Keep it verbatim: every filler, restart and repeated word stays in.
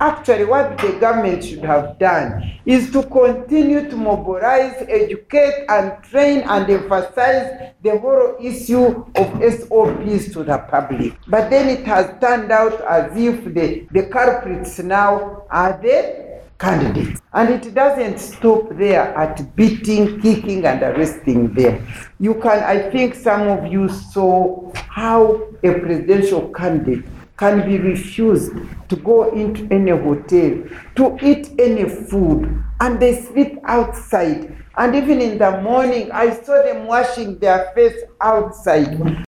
Actually, what the government should have done is to continue to mobilize, educate, and train and emphasize the whole issue of S O Ps to the public. But then it has turned out as if the, the culprits now are the candidates. And it doesn't stop there at beating, kicking, and arresting them. You can, I think some of you saw how a presidential candidate can be refused to go into any hotel, to eat any food, and they sleep outside. And even in the morning, I saw them washing their face outside.